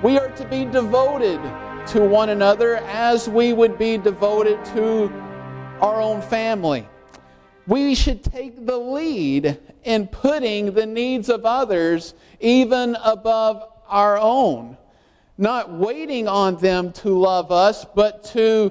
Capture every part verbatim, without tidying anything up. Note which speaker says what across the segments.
Speaker 1: We are to be devoted to one another as we would be devoted to our own family. We should take the lead in putting the needs of others even above our own. Not waiting on them to love us, but to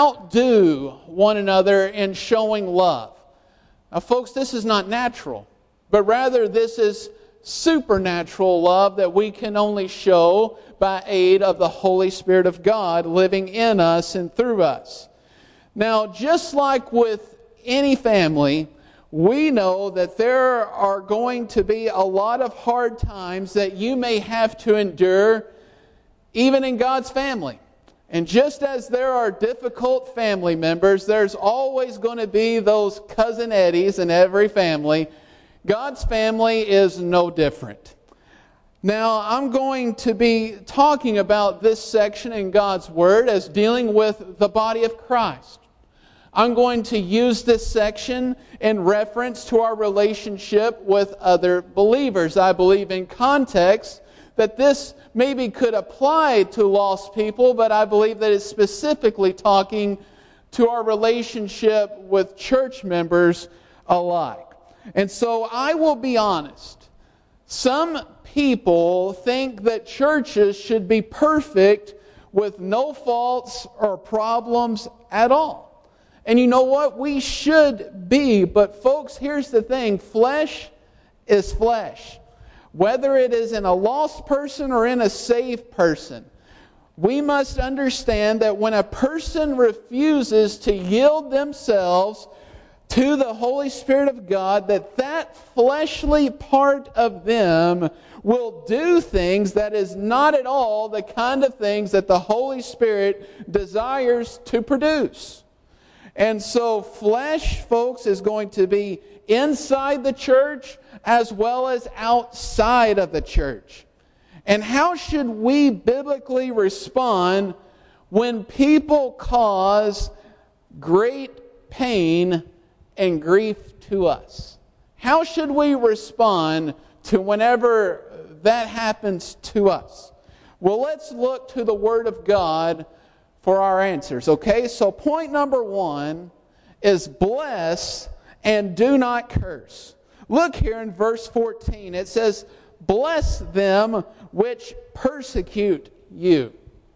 Speaker 1: outdo one another in showing love. Now, folks, this is not natural, but rather this is supernatural love that we can only show by aid of the Holy Spirit of God living in us and through us. Now, just like with any family, we know that there are going to be a lot of hard times that you may have to endure even in God's family. And just as there are difficult family members, there's always going to be those cousin Eddies in every family. God's family is no different. Now, I'm going to be talking about this section in God's Word as dealing with the body of Christ. I'm going to use this section in reference to our relationship with other believers. I believe in context that this maybe could apply to lost people, but I believe that it's specifically talking to our relationship with church members alike. And so I will be honest. Some people think that churches should be perfect with no faults or problems at all. And you know what? We should be. But folks, here's the thing. Flesh is flesh. Whether it is in a lost person or in a saved person, we must understand that when a person refuses to yield themselves to the Holy Spirit of God, that that fleshly part of them will do things that is not at all the kind of things that the Holy Spirit desires to produce. And so flesh, folks, is going to be inside the church as well as outside of the church. And how should we biblically respond when people cause great pain and grief to us? How should we respond to whenever that happens to us? Well, let's look to the Word of God for our answers, okay? So point number one is bless and do not curse. Look here in verse fourteen. It says, bless them which persecute you.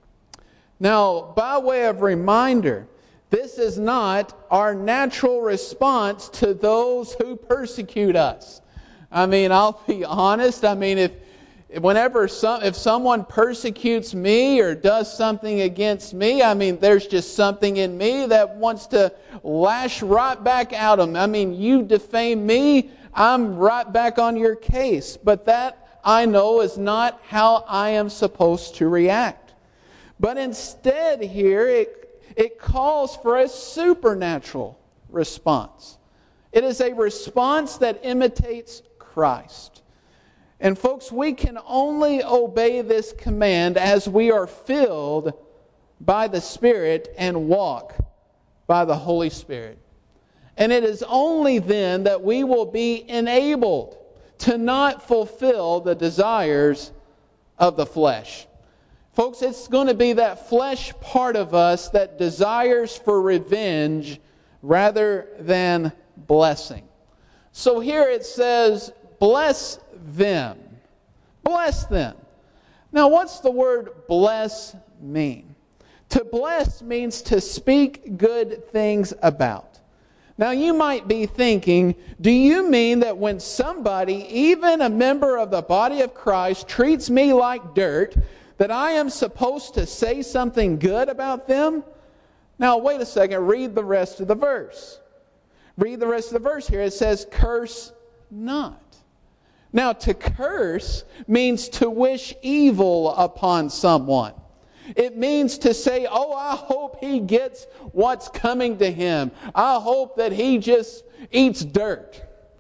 Speaker 1: Now, by way of reminder, this is not our natural response to those who persecute us. I mean, I'll be honest. I mean, if whenever some, if someone persecutes me or does something against me, I mean, there's just something in me that wants to lash right back out of them. I mean, you defame me, I'm right back on your case. But that, I know, is not how I am supposed to react. But instead here, it, it calls for a supernatural response. It is a response that imitates Christ. And folks, we can only obey this command as we are filled by the Spirit and walk by the Holy Spirit. And it is only then that we will be enabled to not fulfill the desires of the flesh. Folks, it's going to be that flesh part of us that desires for revenge rather than blessing. So here it says, bless them. Bless them. Now, what's the word bless mean? To bless means to speak good things about. Now, you might be thinking, do you mean that when somebody, even a member of the body of Christ, treats me like dirt, that I am supposed to say something good about them? Now, wait a second. Read the rest of the verse. Read the rest of the verse here. It says, curse not. Now, to curse means to wish evil upon someone. It means to say, oh, I hope he gets what's coming to him. I hope that he just eats dirt.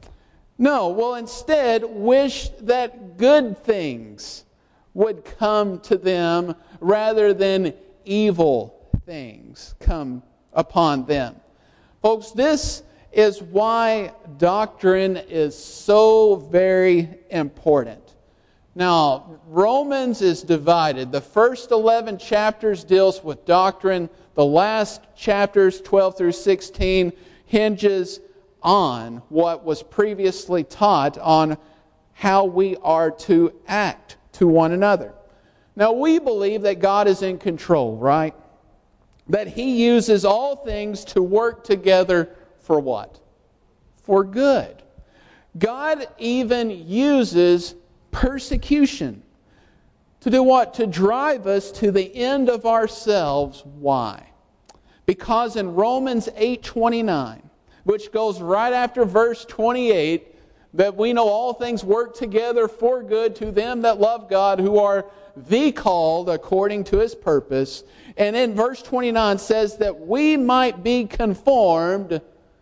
Speaker 1: No, well, instead, wish that good things would come to them rather than evil things come upon them. Folks, this is why doctrine is so very important. Now, Romans is divided. The first eleven chapters deals with doctrine. The last chapters, twelve through sixteen, hinges on what was previously taught on how we are to act to one another. Now, we believe that God is in control, right? That He uses all things to work together for what? For good. God even uses persecution to do what? To drive us to the end of ourselves. Why? Because in Romans eight twenty-nine, which goes right after verse twenty-eight, that we know all things work together for good to them that love God, who are the called according to His purpose. And in verse twenty-nine says that we might be conformed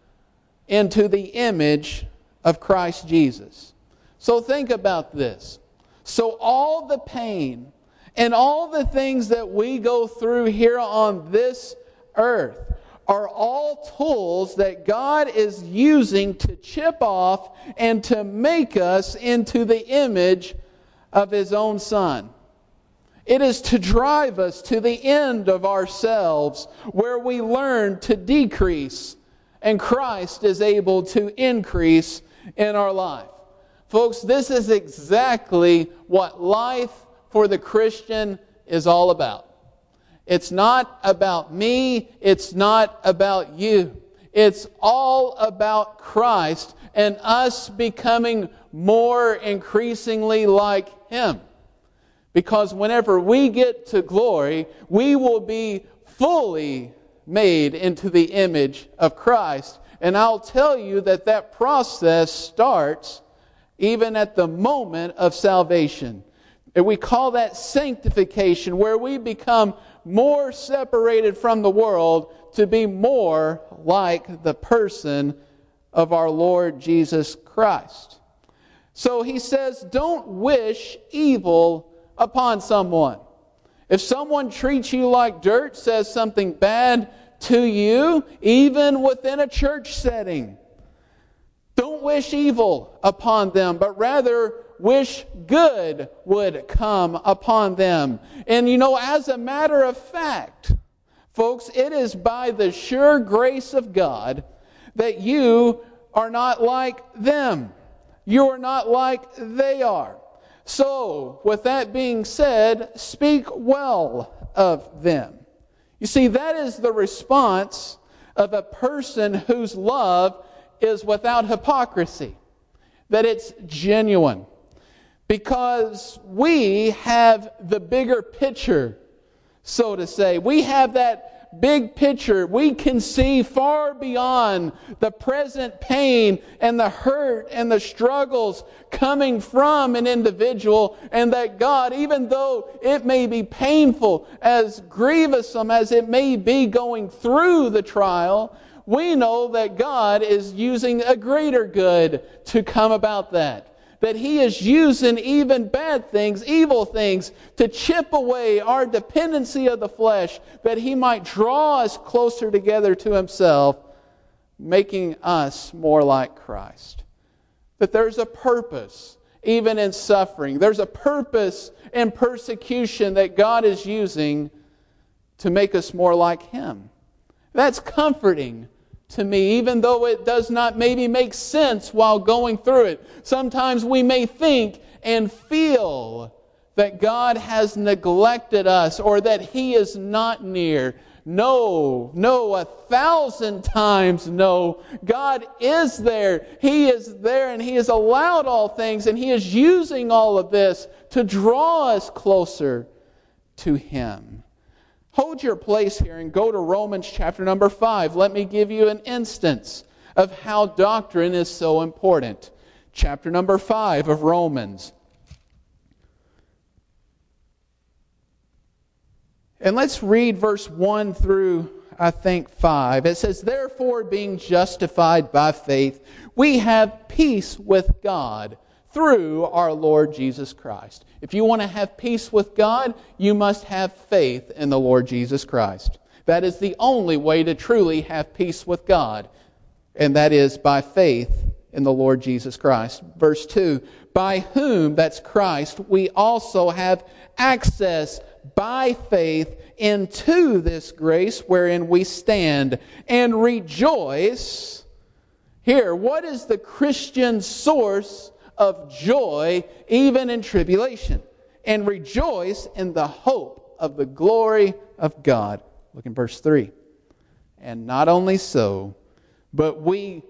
Speaker 1: into the image of Christ Jesus. So think about this. So all the pain and all the things that we go through here on this earth are all tools that God is using to chip off and to make us into the image of His own Son. It is to drive us to the end of ourselves, where we learn to decrease and Christ is able to increase in our life. Folks, this is exactly what life for the Christian is all about. It's not about me. It's not about you. It's all about Christ and us becoming more increasingly like Him. Because whenever we get to glory, we will be fully made into the image of Christ. And I'll tell you that that process starts even at the moment of salvation. And we call that sanctification, where we become more separated from the world to be more like the person of our Lord Jesus Christ. So he says, don't wish evil upon someone. If someone treats you like dirt, says something bad to you, even within a church setting, don't wish evil upon them, but rather wish good would come upon them. And you know, as a matter of fact, folks, it is by the sure grace of God that you are not like them. You are not like they are. So, with that being said, speak well of them. You see, that is the response of a person whose love is without hypocrisy, that it's genuine. Because we have the bigger picture, so to say. We have that big picture. We can see far beyond the present pain and the hurt and the struggles coming from an individual, and that God, even though it may be painful, as grievous as it may be going through the trial, we know that God is using a greater good to come about that. That He is using even bad things, evil things, to chip away our dependency of the flesh, that He might draw us closer together to Himself, making us more like Christ. That there's a purpose even in suffering. There's a purpose in persecution that God is using to make us more like Him. That's comforting to me, even though it does not maybe make sense while going through it. Sometimes we may think and feel that God has neglected us or that He is not near. No, no, a thousand times no. God is there. He is there, and He has allowed all things, and He is using all of this to draw us closer to Him. Hold your place here and go to Romans chapter number five. Let me give you an instance of how doctrine is so important. Chapter number five of Romans. And let's read verse one through, I think, five. It says, therefore, being justified by faith, we have peace with God through our Lord Jesus Christ. If you want to have peace with God, you must have faith in the Lord Jesus Christ. That is the only way to truly have peace with God, and that is by faith in the Lord Jesus Christ. Verse two, by whom, that's Christ, we also have access by faith into this grace wherein we stand and rejoice. Here, what is the Christian source of joy even in tribulation? And rejoice in the hope of the glory of God. Look in verse three. And not only so, but we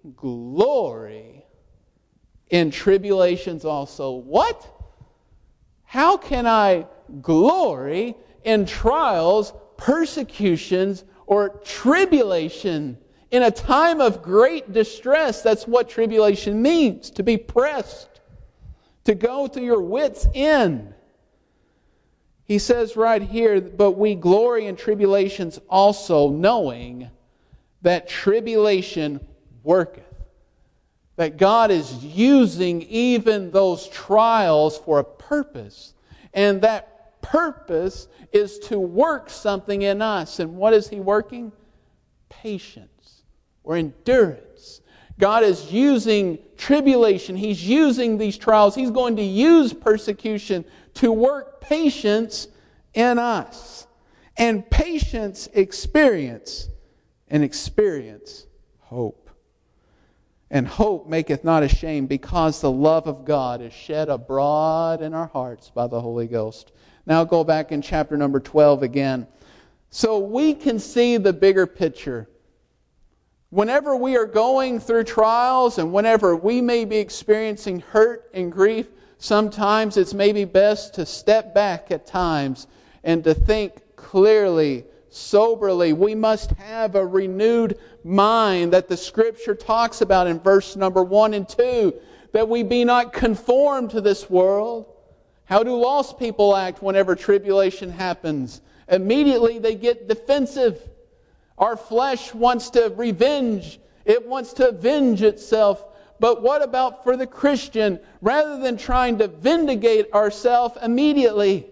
Speaker 1: glory in tribulations also. What? How can I glory in trials, persecutions, or tribulation? In a time of great distress, that's what tribulation means. To be pressed. To go to your wits' end. He says right here, but we glory in tribulations also, knowing that tribulation worketh. That God is using even those trials for a purpose. And that purpose is to work something in us. And what is He working? Patience or endurance. God is using tribulation. He's using these trials. He's going to use persecution to work patience in us. And patience experience. And experience hope. And hope maketh not ashamed, because the love of God is shed abroad in our hearts by the Holy Ghost. Now go back in chapter number twelve again. So we can see the bigger picture. Whenever we are going through trials and whenever we may be experiencing hurt and grief, sometimes it's maybe best to step back at times and to think clearly, soberly. We must have a renewed mind that the Scripture talks about in verse number one and two, that we be not conformed to this world. How do lost people act whenever tribulation happens? Immediately they get defensive. Our flesh wants to revenge. It wants to avenge itself. But what about for the Christian? Rather than trying to vindicate ourselves immediately,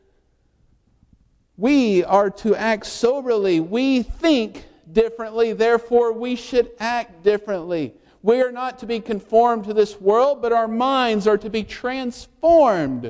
Speaker 1: we are to act soberly. We think differently, therefore we should act differently. We are not to be conformed to this world, but our minds are to be transformed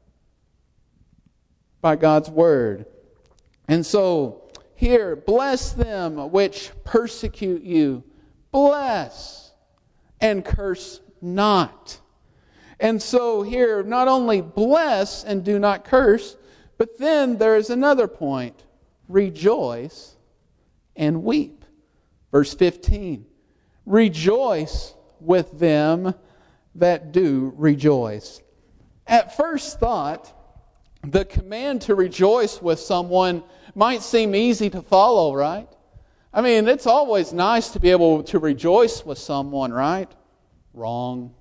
Speaker 1: by God's Word. And so, here, bless them which persecute you. Bless and curse not. And so here, not only bless and do not curse, but then there is another point. Rejoice and weep. Verse fifteen. Rejoice with them that do rejoice. At first thought, the command to rejoice with someone might seem easy to follow, right? I mean, it's always nice to be able to rejoice with someone, right? Wrong.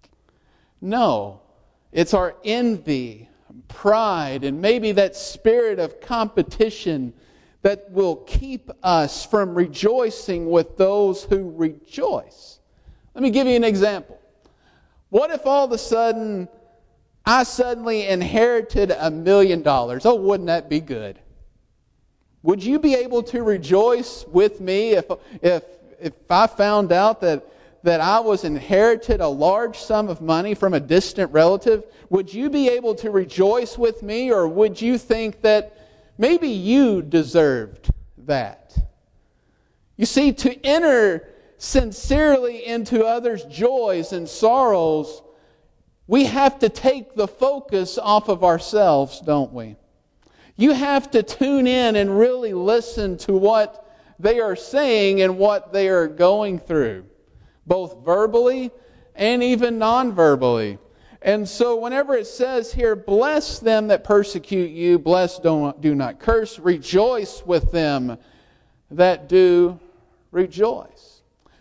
Speaker 1: No. It's our envy, pride, and maybe that spirit of competition that will keep us from rejoicing with those who rejoice. Let me give you an example. What if all of a sudden I suddenly inherited a million dollars? Oh, wouldn't that be good? Would you be able to rejoice with me if if if I found out that that I was inherited a large sum of money from a distant relative? Would you be able to rejoice with me, or would you think that maybe you deserved that? You see, to enter sincerely into others' joys and sorrows, we have to take the focus off of ourselves, don't we? You have to tune in and really listen to what they are saying and what they are going through, both verbally and even non-verbally. And so whenever it says here, bless them that persecute you, bless, don't, do not curse, rejoice with them that do rejoice.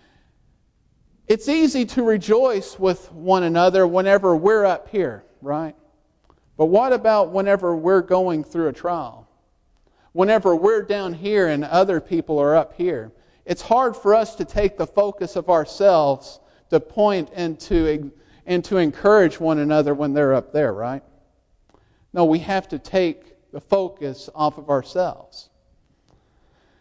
Speaker 1: It's easy to rejoice with one another whenever we're up here, right? But what about whenever we're going through a trial? Whenever we're down here and other people are up here? It's hard for us to take the focus of ourselves to point and to, and to encourage one another when they're up there, right? No, we have to take the focus off of ourselves.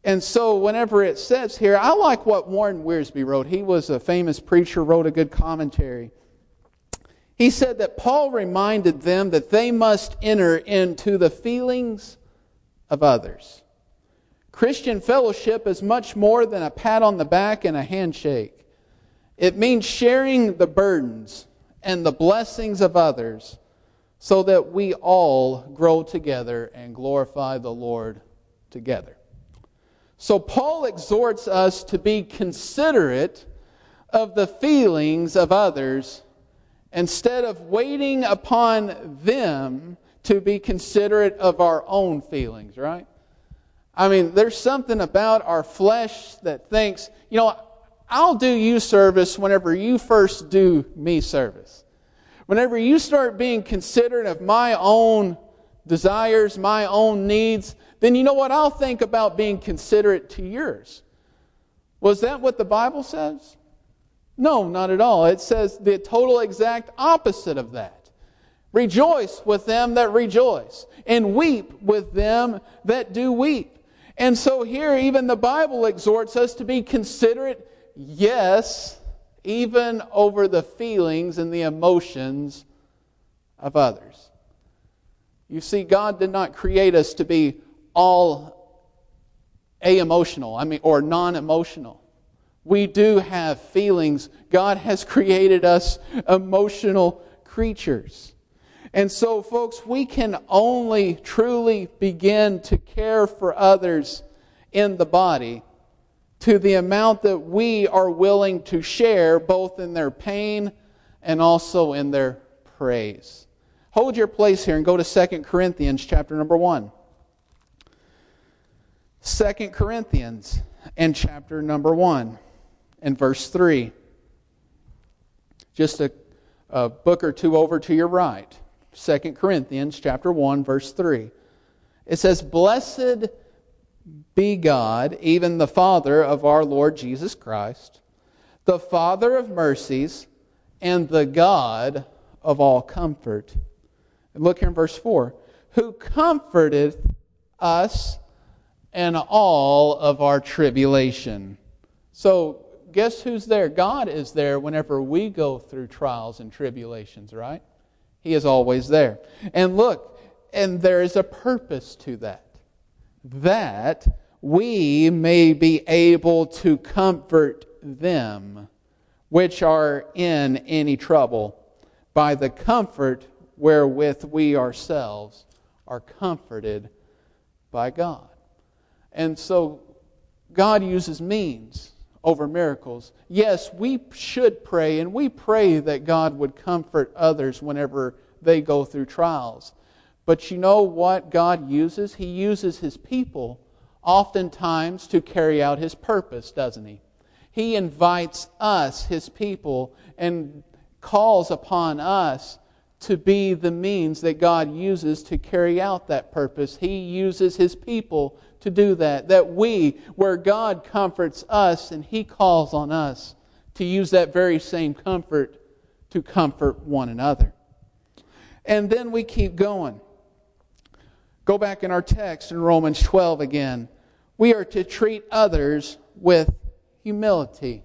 Speaker 1: And so whenever it says here, I like what Warren Wiersbe wrote. He was a famous preacher, wrote a good commentary. He said that Paul reminded them that they must enter into the feelings of others. Christian fellowship is much more than a pat on the back and a handshake. It means sharing the burdens and the blessings of others so that we all grow together and glorify the Lord together. So Paul exhorts us to be considerate of the feelings of others instead of waiting upon them to be considerate of our own feelings, right? I mean, there's something about our flesh that thinks, you know, I'll do you service whenever you first do me service. Whenever you start being considerate of my own desires, my own needs, then you know what? I'll think about being considerate to yours. Was that what the Bible says? No, not at all. It says the total exact opposite of that. Rejoice with them that rejoice, and weep with them that do weep. And so here, even the Bible exhorts us to be considerate, yes, even over the feelings and the emotions of others. You see, God did not create us to be all a-emotional, I mean, or non-emotional. We do have feelings. God has created us emotional creatures. And so, folks, we can only truly begin to care for others in the body to the amount that we are willing to share both in their pain and also in their praise. Hold your place here and go to Second Corinthians chapter number one. Second Corinthians and chapter number one and verse three. Just a, a book or two over to your right. Second Corinthians chapter one, verse three. It says, "Blessed be God, even the Father of our Lord Jesus Christ, the Father of mercies, and the God of all comfort." And look here in verse four. "Who comforteth us in all of our tribulation." So, guess who's there? God is there whenever we go through trials and tribulations, right? He is always there. And look, and there is a purpose to that. That we may be able to comfort them which are in any trouble by the comfort wherewith we ourselves are comforted by God. And so God uses means over miracles. Yes, we should pray, and we pray that God would comfort others whenever they go through trials. But you know what God uses? He uses His people oftentimes to carry out His purpose, doesn't He? He invites us, His people, and calls upon us to be the means that God uses to carry out that purpose. He uses His people to do that. That we, where God comforts us, and He calls on us to use that very same comfort to comfort one another. And then we keep going. Go back in our text in Romans twelve again. We are to treat others with humility.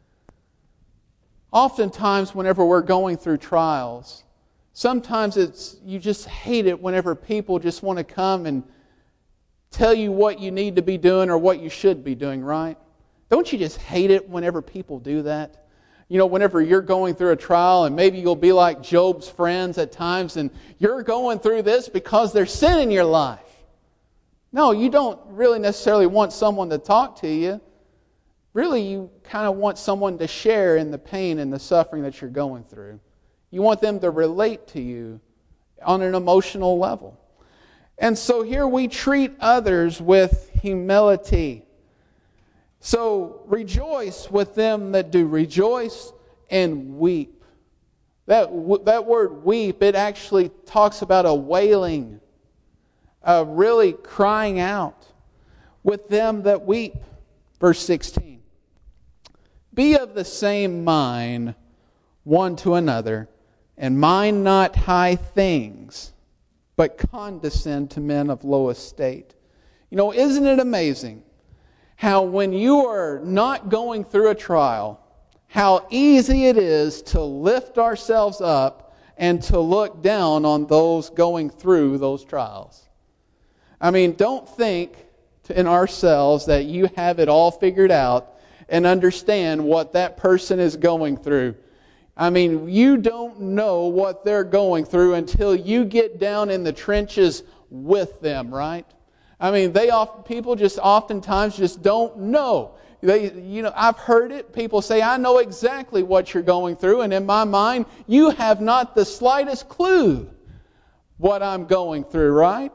Speaker 1: Oftentimes, whenever we're going through trials, sometimes it's you just hate it whenever people just want to come and tell you what you need to be doing or what you should be doing, right? Don't you just hate it whenever people do that? You know, whenever you're going through a trial, and maybe you'll be like Job's friends at times, and you're going through this because there's sin in your life. No, you don't really necessarily want someone to talk to you. Really, you kind of want someone to share in the pain and the suffering that you're going through. You want them to relate to you on an emotional level. And so here we treat others with humility. So rejoice with them that do rejoice, and weep. That, that word weep, it actually talks about a wailing, uh, really crying out with them that weep. Verse sixteen. "Be of the same mind one to another, and mind not high things, but condescend to men of low estate." You know, isn't it amazing how when you are not going through a trial, how easy it is to lift ourselves up and to look down on those going through those trials. I mean, don't think in ourselves that you have it all figured out and understand what that person is going through. I mean, you don't know what they're going through until you get down in the trenches with them, right? I mean, they often, people just oftentimes just don't know. They, you know, I've heard it. People say, I know exactly what you're going through. And in my mind, you have not the slightest clue what I'm going through, right?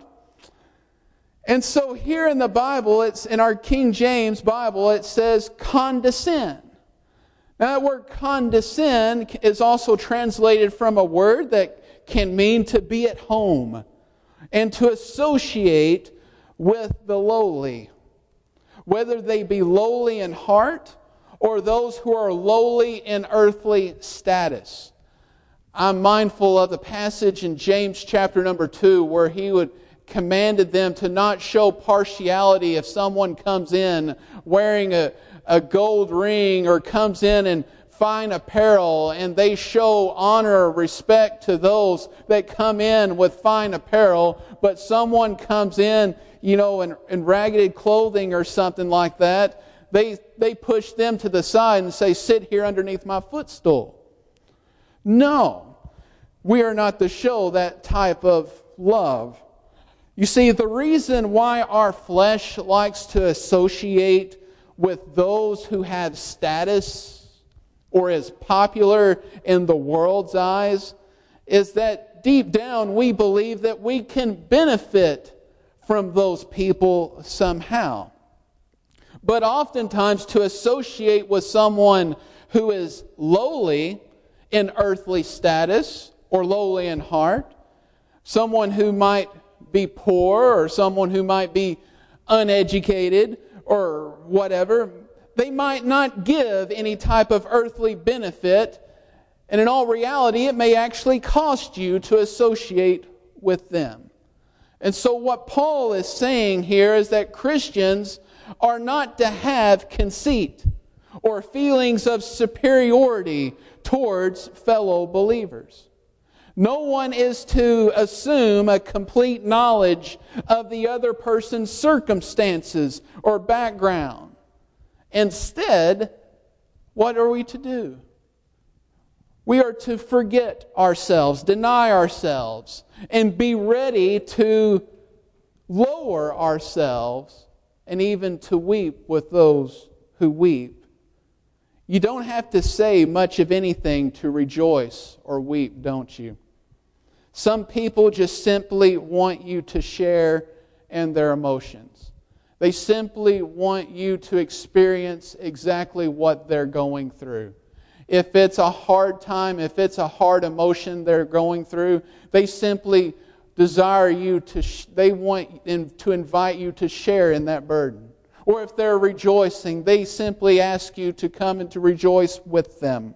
Speaker 1: And so here in the Bible, it's in our King James Bible, it says condescend. Now that word condescend is also translated from a word that can mean to be at home and to associate with the lowly, whether they be lowly in heart or those who are lowly in earthly status. I'm mindful of the passage in James chapter number two where he would commanded them to not show partiality if someone comes in wearing a, a gold ring or comes in in fine apparel, and they show honor or respect to those that come in with fine apparel, but someone comes in, you know, in, in ragged clothing or something like that, they, they push them to the side and say, sit here underneath my footstool. No, we are not to show that type of love. You see, the reason why our flesh likes to associate with those who have status or is popular in the world's eyes is that deep down we believe that we can benefit from those people somehow. But oftentimes to associate with someone who is lowly in earthly status or lowly in heart, someone who might be poor or someone who might be uneducated or whatever, they might not give any type of earthly benefit, and in all reality it may actually cost you to associate with them. And so what Paul is saying here is that Christians are not to have conceit or feelings of superiority towards fellow believers. No one is to assume a complete knowledge of the other person's circumstances or background. Instead, what are we to do? We are to forget ourselves, deny ourselves, and be ready to lower ourselves and even to weep with those who weep. You don't have to say much of anything to rejoice or weep, don't you? Some people just simply want you to share in their emotions. They simply want you to experience exactly what they're going through. If it's a hard time, if it's a hard emotion they're going through, they simply desire you to, sh- they want to invite you to share in that burden. Or if they're rejoicing, they simply ask you to come and to rejoice with them.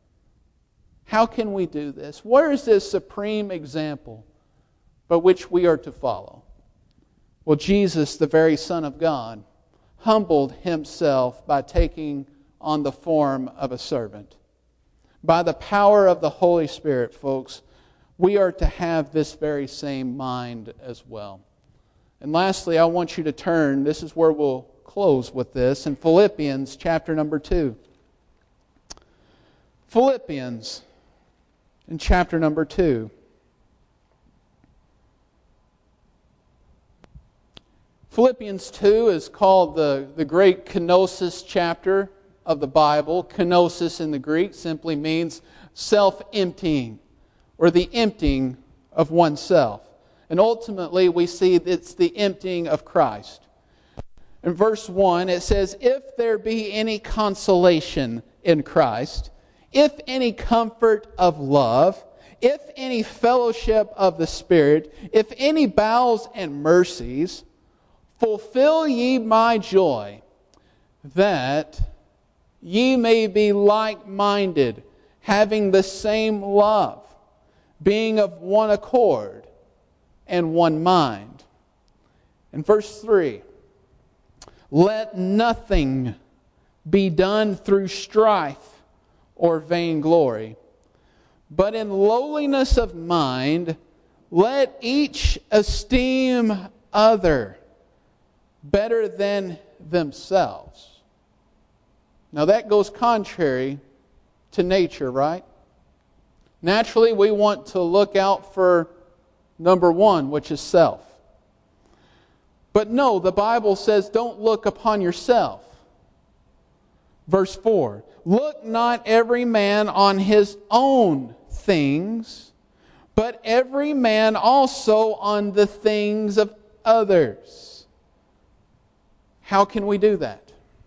Speaker 1: How can we do this? Where is this supreme example by which we are to follow? Well, Jesus, the very Son of God, humbled Himself by taking on the form of a servant. By the power of the Holy Spirit, folks, we are to have this very same mind as well. And lastly, I want you to turn, this is where we'll close with this, in Philippians chapter number two. Philippians in chapter number two. Philippians two is called the, the great kenosis chapter of the Bible. Kenosis in the Greek simply means self-emptying, or the emptying of oneself. And ultimately we see it's the emptying of Christ. In verse one it says, if there be any consolation in Christ, if any comfort of love, if any fellowship of the Spirit, if any bowels and mercies, fulfill ye my joy, that ye may be like-minded, having the same love, being of one accord and one mind. In verse three, Let nothing be done through strife or vainglory, but in lowliness of mind, let each esteem other better than themselves. Now that goes contrary to nature, right? Naturally, we want to look out for number one, which is self. But no, the Bible says don't look upon yourself. Verse four, look not every man on his own things, but every man also on the things of others. How can we do that?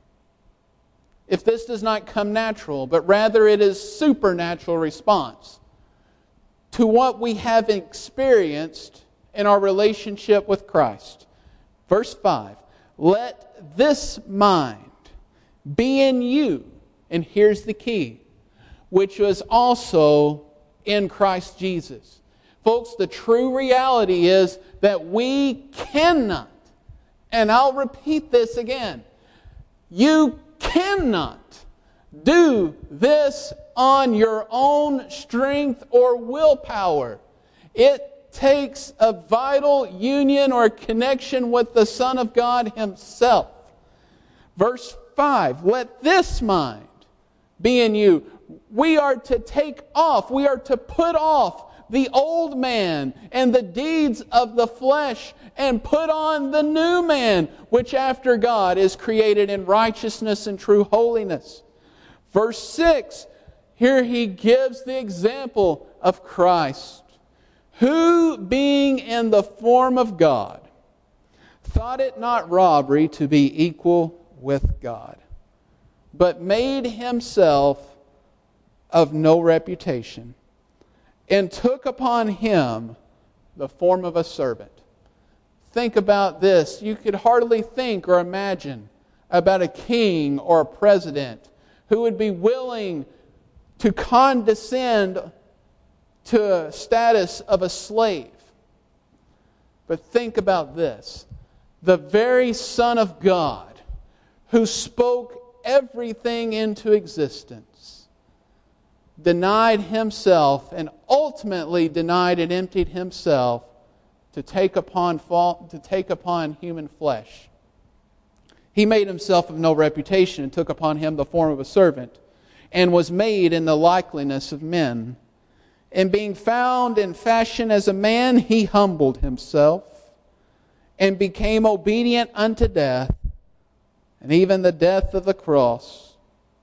Speaker 1: If this does not come natural, but rather it is supernatural response to what we have experienced in our relationship with Christ. Verse five, let this mind be in you, and here's the key, which was also in Christ Jesus. Folks, the true reality is that we cannot, and I'll repeat this again, you cannot do this on your own strength or willpower. It takes a vital union or connection with the Son of God Himself. Verse five, let this mind be in you. We are to take off, we are to put off the old man and the deeds of the flesh and put on the new man, which after God is created in righteousness and true holiness. Verse six, here he gives the example of Christ, who being in the form of God, thought it not robbery to be equal with God, but made himself of no reputation, and took upon him the form of a servant. Think about this. You could hardly think or imagine about a king or a president who would be willing to condescend to a status of a slave. But think about this. The very Son of God, who spoke everything into existence, denied Himself and ultimately denied and emptied Himself to take upon to take upon human flesh. He made Himself of no reputation and took upon Him the form of a servant, and was made in the likeness of men. And being found in fashion as a man, He humbled Himself and became obedient unto death, and even the death of the cross.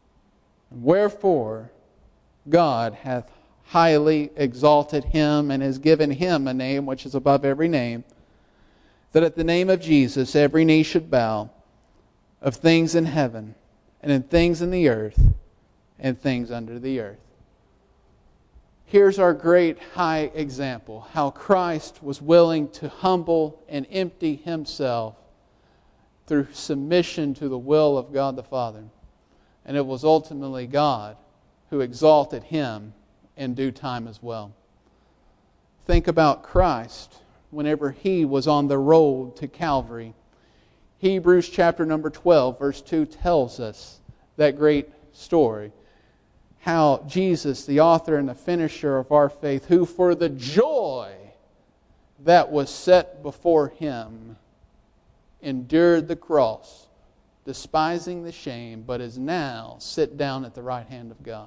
Speaker 1: Wherefore God hath highly exalted Him and has given Him a name which is above every name, that at the name of Jesus every knee should bow, of things in heaven and in things in the earth and things under the earth. Here's our great high example, how Christ was willing to humble and empty Himself through submission to the will of God the Father. And it was ultimately God who exalted Him in due time as well. Think about Christ whenever He was on the road to Calvary. Hebrews chapter number twelve, verse two tells us that great story. How Jesus, the author and the finisher of our faith, who for the joy that was set before Him endured the cross, despising the shame, but is now sit down at the right hand of God.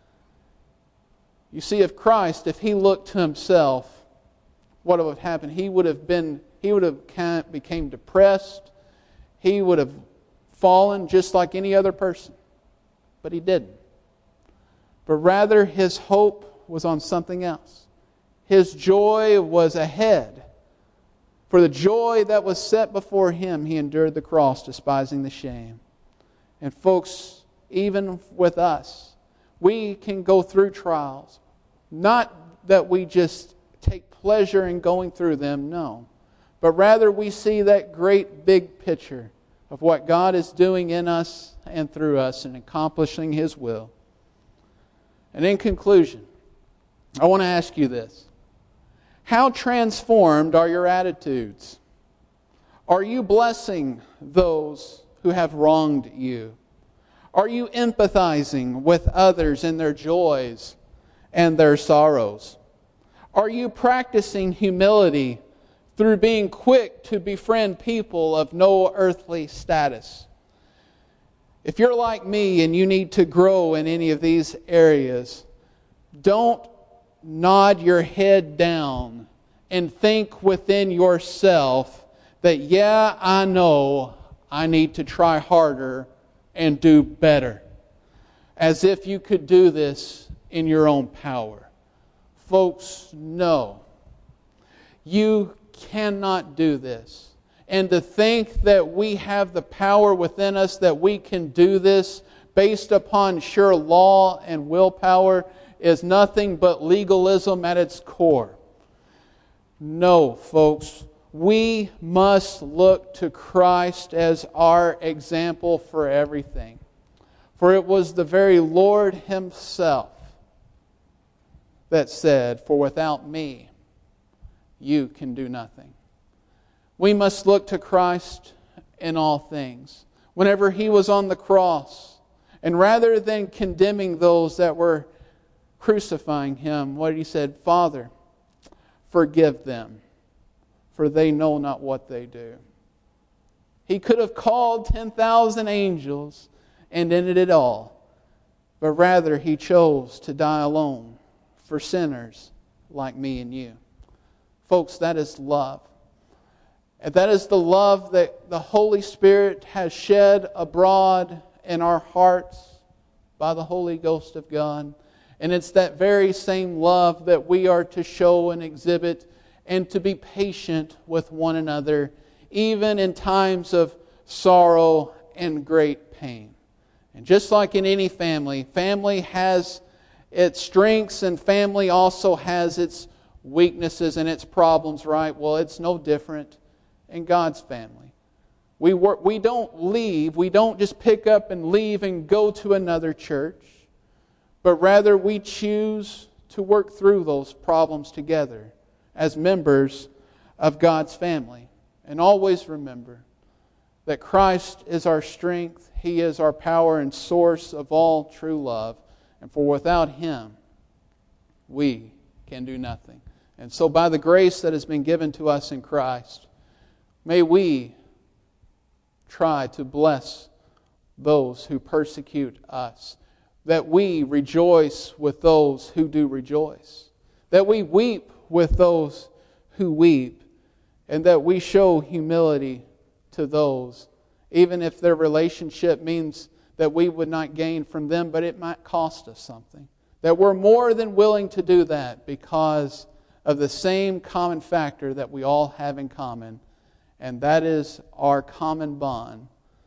Speaker 1: You see, if Christ, if He looked to Himself, what would have happened? He would have been, He would have became depressed. He would have fallen just like any other person. But He didn't. But rather His hope was on something else. His joy was ahead. For the joy that was set before Him, He endured the cross, despising the shame. And folks, even with us, we can go through trials. Not that we just take pleasure in going through them, no. But rather we see that great big picture of what God is doing in us and through us in accomplishing His will. And in conclusion, I want to ask you this. How transformed are your attitudes? Are you blessing those who have wronged you? Are you empathizing with others in their joys and their sorrows? Are you practicing humility through being quick to befriend people of no earthly status? If you're like me and you need to grow in any of these areas, don't nod your head down and think within yourself that, yeah, I know I need to try harder and do better, as if you could do this in your own power. Folks, no. You cannot do this. And to think that we have the power within us, that we can do this based upon sheer law and willpower, is nothing but legalism at its core. No, folks. We must look to Christ as our example for everything. For it was the very Lord Himself that said, "For without me, you can do nothing." We must look to Christ in all things. Whenever He was on the cross, and rather than condemning those that were crucifying Him, what He said, "Father, forgive them, for they know not what they do." He could have called ten thousand angels and ended it all. But rather, He chose to die alone for sinners like me and you. Folks, that is love. And that is the love that the Holy Spirit has shed abroad in our hearts by the Holy Ghost of God. And it's that very same love that we are to show and exhibit, and to be patient with one another, even in times of sorrow and great pain. And just like in any family, family has its strengths and family also has its weaknesses and its problems, right? Well, it's no different in God's family. We work, we don't leave, we don't just pick up and leave and go to another church, but rather we choose to work through those problems together as members of God's family. And always remember that Christ is our strength, He is our power and source of all true love. And for without Him, we can do nothing. And so by the grace that has been given to us in Christ, may we try to bless those who persecute us, that we rejoice with those who do rejoice, that we weep with those who weep, and that we show humility to those, even if their relationship means that we would not gain from them, but it might cost us something. That we're more than willing to do that because of the same common factor that we all have in common, and that is our common bond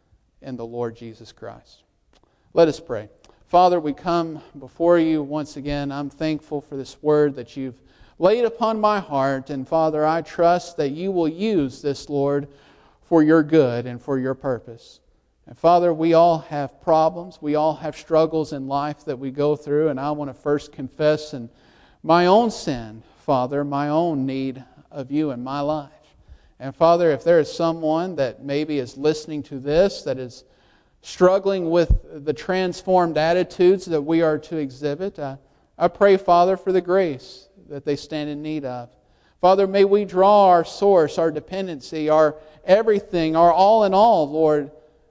Speaker 1: in the Lord Jesus Christ. Let us pray. Father, we come before You once again. I'm thankful for this word that You've laid upon my heart. And Father, I trust that You will use this, Lord, for Your good and for Your purpose. And Father, we all have problems. We all have struggles in life that we go through. And I want to first confess in my own sin, Father, my own need of You in my life. And Father, if there is someone that maybe is listening to this that is struggling with the transformed attitudes that we are to exhibit, I, I pray, Father, for the grace that they stand in need of. Father, may we draw our source, our dependency, our everything, our all in all, Lord.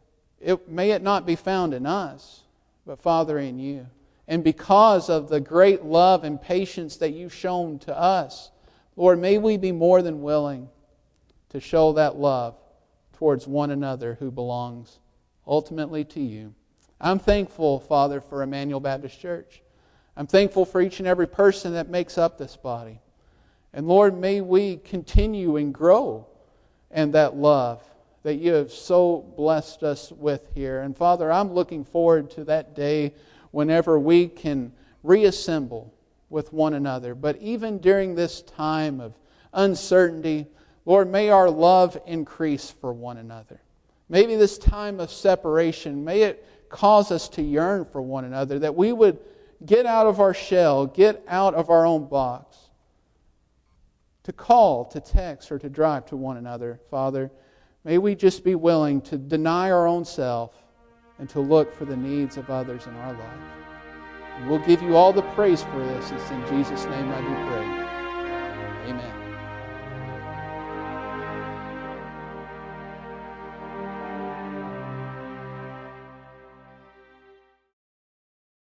Speaker 1: It, may it not be found in us, but Father, in You. And because of the great love and patience that You've shown to us, Lord, may we be more than willing to show that love towards one another who belongs ultimately to You. I'm thankful, Father, for Emmanuel Baptist Church. I'm thankful for each and every person that makes up this body. And Lord, may we continue and grow in that love that You have so blessed us with here. And Father, I'm looking forward to that day whenever we can reassemble with one another. But even during this time of uncertainty, Lord, may our love increase for one another. Maybe this time of separation, may it cause us to yearn for one another, that we would get out of our shell, get out of our own box, to call, to text, or to drive to one another, Father. May we just be willing to deny our own self and to look for the needs of others in our life. And we'll give you all the praise for this. It's in Jesus' name I do pray. Amen.